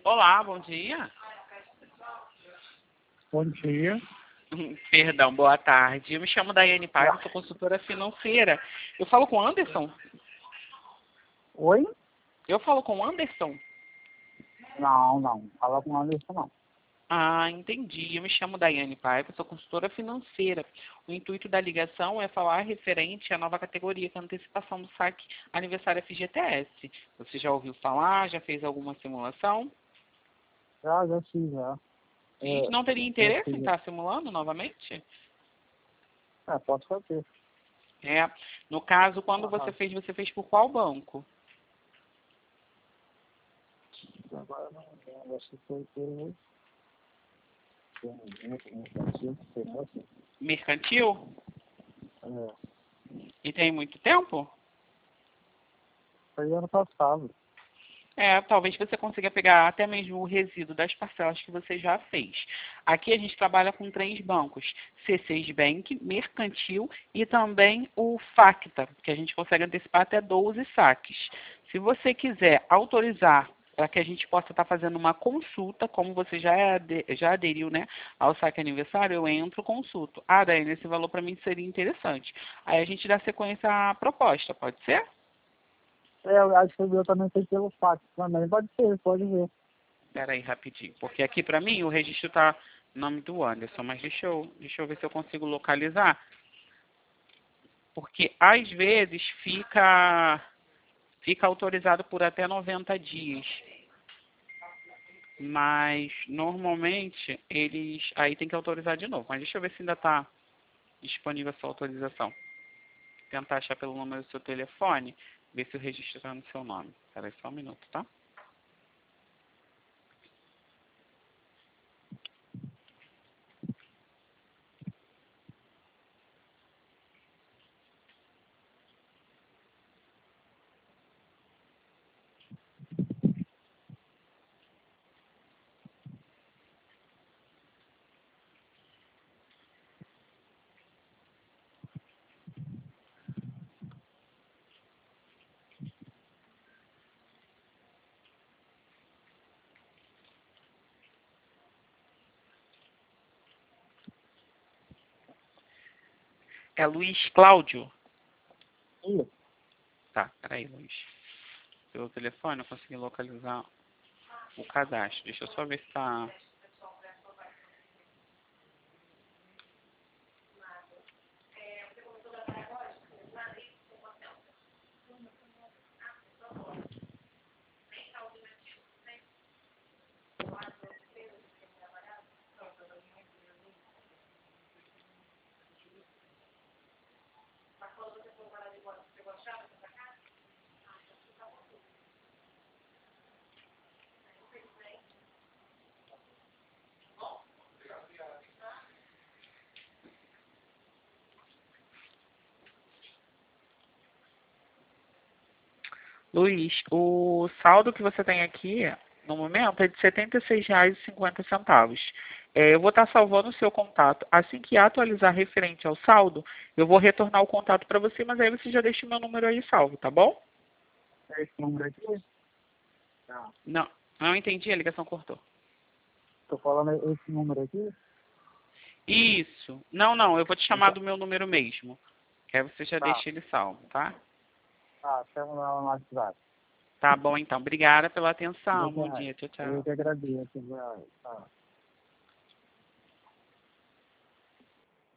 Olá, bom dia. Bom dia. Perdão, boa tarde. Eu me chamo Daiane Paiva, sou consultora financeira. Eu falo com o Anderson? Oi? Eu falo com o Anderson? Não. Fala com o Anderson, não. Ah, entendi. Eu me chamo Daiane Paiva, sou consultora financeira. O intuito da ligação é falar referente à nova categoria, que é a antecipação do saque aniversário FGTS. Você já ouviu falar? Já fez alguma simulação? Já fiz, já. E não teria Já interesse fiz. em estar simulando novamente? Pode fazer. É. No caso, quando você fez por qual banco? Agora não lembro, acho que foi Mercantil? É, E tem muito tempo? foi ano passado. Talvez você consiga pegar até mesmo o resíduo das parcelas que você já fez. Aqui a gente trabalha com 3 bancos, C6 Bank, Mercantil e também o Facta, que a gente consegue antecipar até 12 saques. Se você quiser autorizar para que a gente possa estar fazendo uma consulta, como você já aderiu, né, ao saque aniversário, eu entro, consulto. Ah, Daiane, esse valor para mim seria interessante. Aí a gente dá sequência à proposta, pode ser? Eu acho que eu também fez pelo fax também. Pode ver. Espera aí rapidinho, porque aqui para mim o registro está no nome do Anderson, mas deixa eu ver se eu consigo localizar, porque às vezes fica autorizado por até 90 dias, mas normalmente eles aí tem que autorizar de novo, mas deixa eu ver se ainda está disponível essa autorização. Tentar achar pelo número do seu telefone, ver se o registro está no seu nome. Espera aí só um minuto, tá? É Luiz Cláudio? Isso. Tá, peraí, Luiz. Pelo telefone eu consegui localizar o cadastro. Deixa eu só ver se está... Luiz, o saldo que você tem aqui, no momento, é de R$ 76,50. Eu vou estar salvando o seu contato. Assim que atualizar referente ao saldo, eu vou retornar o contato para você, mas aí você já deixa o meu número aí salvo, tá bom? É esse número aqui? Não. Não entendi, a ligação cortou. Tô falando esse número aqui? Isso. Não, eu vou te chamar Então, do meu número mesmo. Que aí você já tá. deixa ele salvo, tá? Chama lá no WhatsApp. Tá bom, então. Obrigada pela atenção. Bom Obrigado. dia. Tchau, Eu tchau. que agradeço. Tá.